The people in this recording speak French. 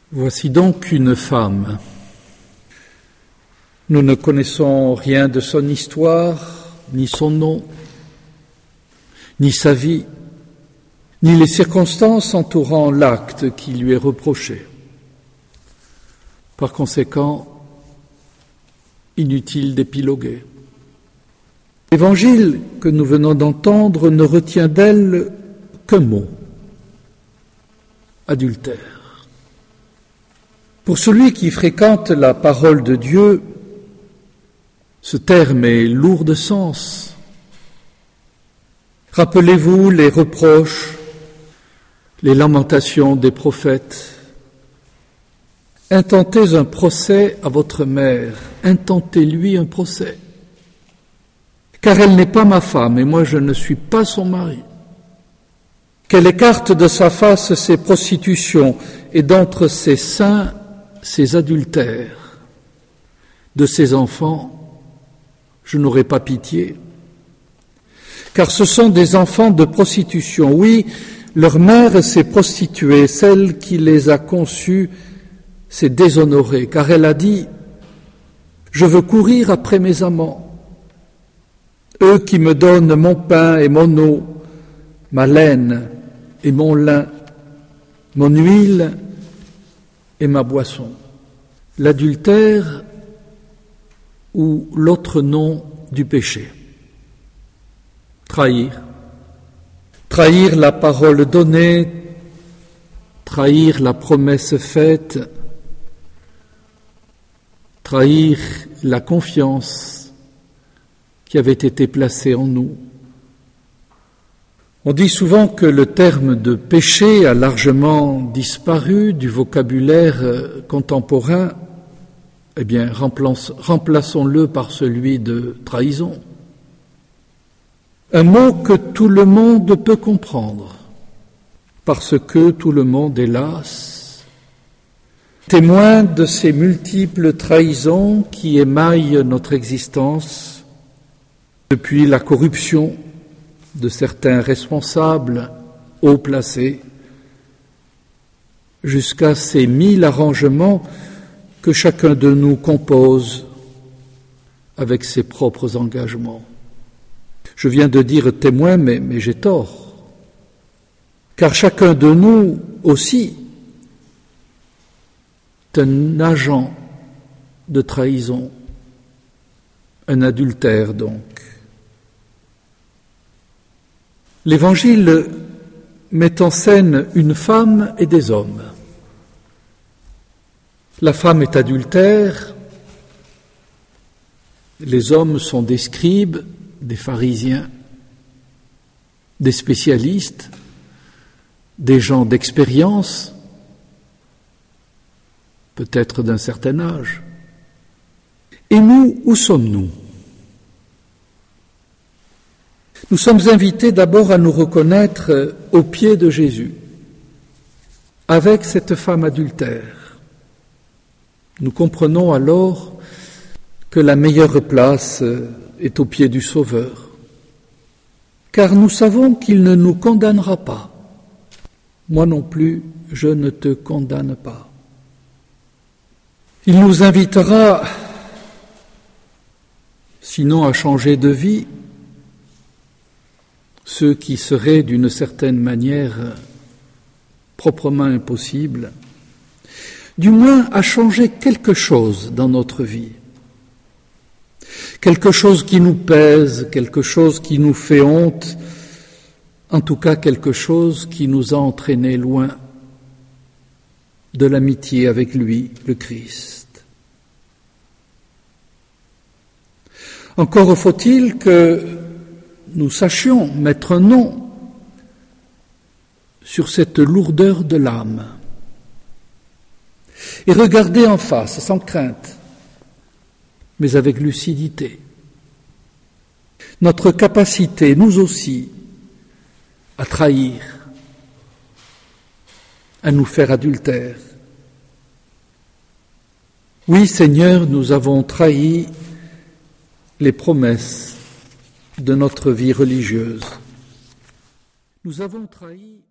Voici donc une femme. Nous ne connaissons rien de son histoire, ni son nom, ni sa vie, ni les circonstances entourant l'acte qui lui est reproché. Par conséquent, inutile d'épiloguer. L'évangile que nous venons d'entendre ne retient d'elle qu'un mot: adultère. Pour celui qui fréquente la parole de Dieu, ce terme est lourd de sens. Rappelez-vous les reproches, les lamentations des prophètes. Intentez un procès à votre mère, intentez-lui un procès. Car elle n'est pas ma femme et moi je ne suis pas son mari. Qu'elle écarte de sa face ses prostitutions et d'entre ses seins ses adultères. De ses enfants, je n'aurai pas pitié. Car ce sont des enfants de prostitution. Oui, leur mère s'est prostituée, celle qui les a conçus s'est déshonorée, car elle a dit: je veux courir après mes amants, eux qui me donnent mon pain et mon eau, ma laine et mon lin, mon huile et ma boisson. L'adultère ou l'autre nom du péché. Trahir. Trahir la parole donnée, trahir la promesse faite, trahir la confiance qui avait été placée en nous. On dit souvent que le terme de péché a largement disparu du vocabulaire contemporain. Eh bien, remplaçons-le par celui de trahison. Un mot que tout le monde peut comprendre, parce que tout le monde, hélas, témoin de ces multiples trahisons qui émaillent notre existence, depuis la corruption de certains responsables haut placés, jusqu'à ces 1000 arrangements que chacun de nous compose avec ses propres engagements. Je viens de dire témoin, mais j'ai tort, car chacun de nous aussi est un agent de trahison, un adultère donc. L'Évangile met en scène une femme et des hommes. La femme est adultère, les hommes sont des scribes, des pharisiens, des spécialistes, des gens d'expérience, peut-être d'un certain âge. Et nous, où sommes-nous ? Nous sommes invités d'abord à nous reconnaître aux pieds de Jésus, avec cette femme adultère. Nous comprenons alors que la meilleure place est aux pieds du Sauveur, car nous savons qu'il ne nous condamnera pas. Moi non plus, je ne te condamne pas. Il nous invitera, sinon à changer de vie, ce qui serait d'une certaine manière proprement impossible, du moins à changer quelque chose dans notre vie. Quelque chose qui nous pèse, quelque chose qui nous fait honte, en tout cas quelque chose qui nous a entraînés loin de l'amitié avec lui, le Christ. Encore faut-il que nous sachions mettre un nom sur cette lourdeur de l'âme et regarder en face, sans crainte, mais avec lucidité, notre capacité, nous aussi, à trahir, à nous faire adultère. Oui, Seigneur, nous avons trahi les promesses de notre vie religieuse. Nous avons trahi